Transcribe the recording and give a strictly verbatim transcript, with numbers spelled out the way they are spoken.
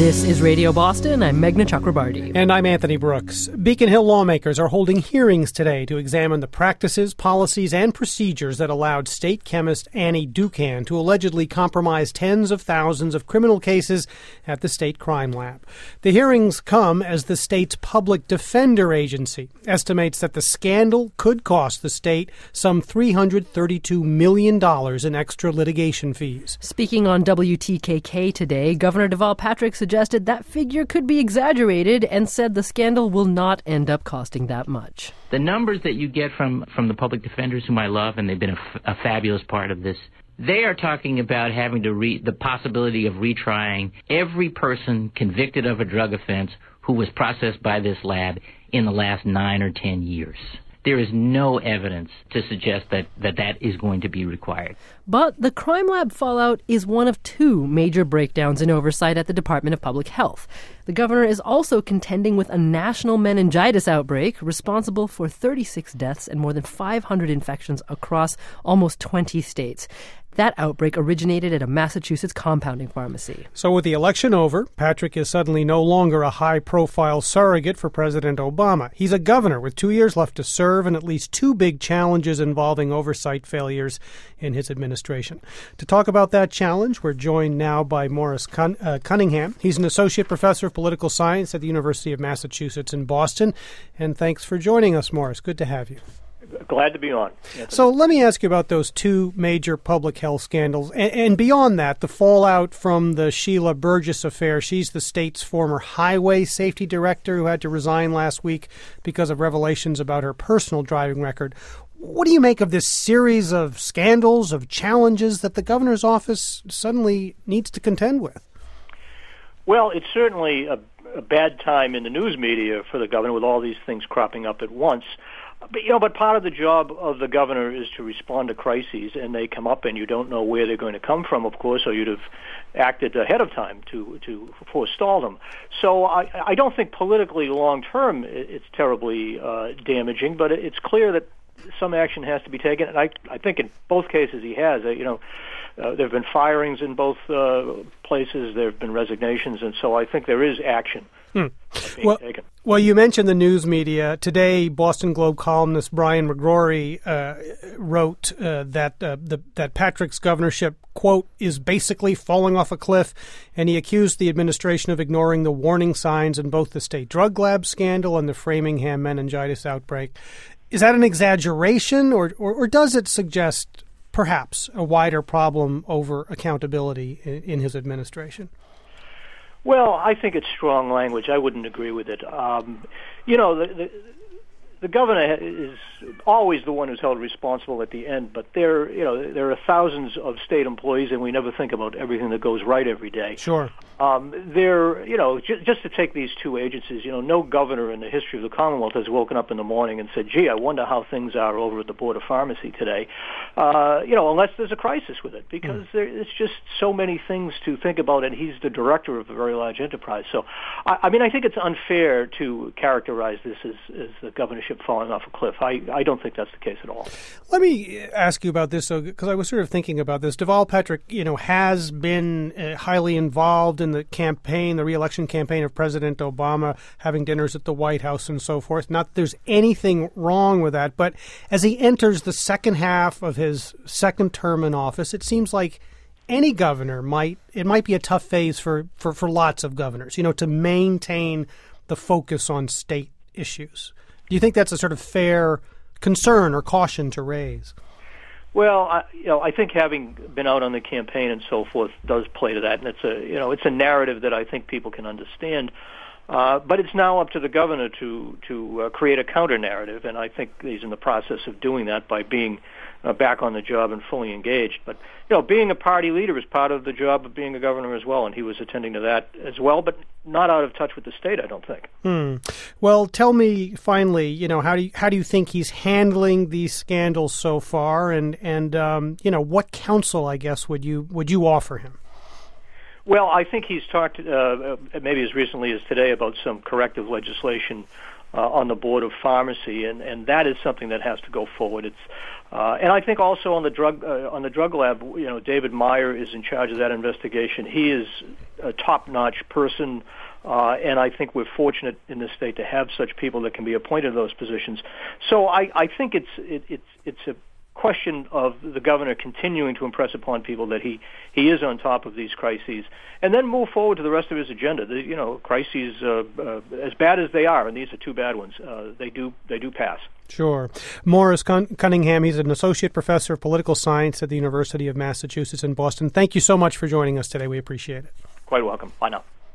This is Radio Boston. I'm Meghna Chakrabarti. And I'm Anthony Brooks. Beacon Hill lawmakers are holding hearings today to examine the practices, policies, and procedures that allowed state chemist Annie Dookhan to allegedly compromise tens of thousands of criminal cases at the state crime lab. The hearings come as the state's public defender agency estimates that the scandal could cost the state some three hundred thirty-two million dollars in extra litigation fees. Speaking on W T K K today, Governor Deval Patrick suggested that figure could be exaggerated and said the scandal will not end up costing that much. The numbers that you get from, from the public defenders, whom I love, and they've been a, f- a fabulous part of this, they are talking about having to re- the possibility of retrying every person convicted of a drug offense who was processed by this lab in the last nine or ten years. There is no evidence to suggest that, that that is going to be required. But the crime lab fallout is one of two major breakdowns in oversight at the Department of Public Health. The governor is also contending with a national meningitis outbreak responsible for thirty-six deaths and more than five hundred infections across almost twenty states. That outbreak originated at a Massachusetts compounding pharmacy. So with the election over, Patrick is suddenly no longer a high-profile surrogate for President Obama. He's a governor with two years left to serve and at least two big challenges involving oversight failures in his administration. To talk about that challenge, we're joined now by Morris Cun- uh, Cunningham. He's an associate professor of political science at the University of Massachusetts in Boston. And thanks for joining us, Morris. Good to have you. Glad to be on. Anthony. So let me ask you about those two major public health scandals. And, and beyond that, the fallout from the Sheila Burgess affair. She's the state's former highway safety director who had to resign last week because of revelations about her personal driving record. What do you make of this series of scandals, of challenges that the governor's office suddenly needs to contend with? Well, it's certainly a, a bad time in the news media for the governor with all these things cropping up at once. But, you know, but part of the job of the governor is to respond to crises, and they come up and you don't know where they're going to come from, of course, or you'd have acted ahead of time to, to forestall them. So I, I don't think politically long-term it's terribly uh, damaging, but it's clear that some action has to be taken, and I, I think in both cases he has. Uh, you know, uh, there have been firings in both uh, places, there have been resignations, and so I think there is action. Hmm. Well, well, you mentioned the news media. Today, Boston Globe columnist Brian McGrory uh, wrote uh, that uh, the, that Patrick's governorship, quote, is basically falling off a cliff, and he accused the administration of ignoring the warning signs in both the state drug lab scandal and the Framingham meningitis outbreak. Is that an exaggeration, or, or, or does it suggest perhaps a wider problem over accountability in, in his administration? Well, I think it's strong language. I wouldn't agree with it. Um, you know, the, the, the governor is always the one who's held responsible at the end, but there, you know, there are thousands of state employees, and we never think about everything that goes right every day. Sure. Um, there, you know, j- just to take these two agencies, you know, no governor in the history of the Commonwealth has woken up in the morning and said, gee, I wonder how things are over at the Board of Pharmacy today, uh, you know, unless there's a crisis with it, because mm. there, it's just so many things to think about, and he's the director of a very large enterprise. So, I, I mean, I think it's unfair to characterize this as, as the governorship falling off a cliff. I, I don't think that's the case at all. Let me ask you about this, because I was sort of thinking about this. Deval Patrick, you know, has been uh, highly involved in the campaign, the re-election campaign of President Obama, having dinners at the White House and so forth. Not that there's anything wrong with that, but as he enters the second half of his second term in office, it seems like any governor might, it might be a tough phase for, for, for lots of governors, you know, to maintain the focus on state issues. Do you think that's a sort of fair concern or caution to raise? Well, I, you know, I think having been out on the campaign and so forth does play to that, and it's a, you know, it's a narrative that I think people can understand. Uh, but it's now up to the governor to to uh, create a counter narrative, and I think he's in the process of doing that by being uh, back on the job and fully engaged. But you know, being a party leader is part of the job of being a governor as well, and he was attending to that as well, but not out of touch with the state, I don't think. Hmm. Well, tell me finally, you know, how do you, how do you think he's handling these scandals so far, and and um, you know, what counsel, I guess, would you would you offer him? Well, I think he's talked uh, maybe as recently as today about some corrective legislation uh, on the Board of Pharmacy, and, and that is something that has to go forward. It's uh, and I think also on the drug uh, on the drug lab, you know, David Meyer is in charge of that investigation. He is a top-notch person. Uh, and I think we're fortunate in this state to have such people that can be appointed to those positions. So I, I think it's it, it's it's a question of the governor continuing to impress upon people that he, he is on top of these crises, and then move forward to the rest of his agenda. The, you know, crises uh, uh, as bad as they are, and these are two bad ones. Uh, they do they do pass. Sure. Morris Cunningham, he's an associate professor of political science at the University of Massachusetts in Boston. Thank you so much for joining us today. We appreciate it. Quite welcome. Bye now.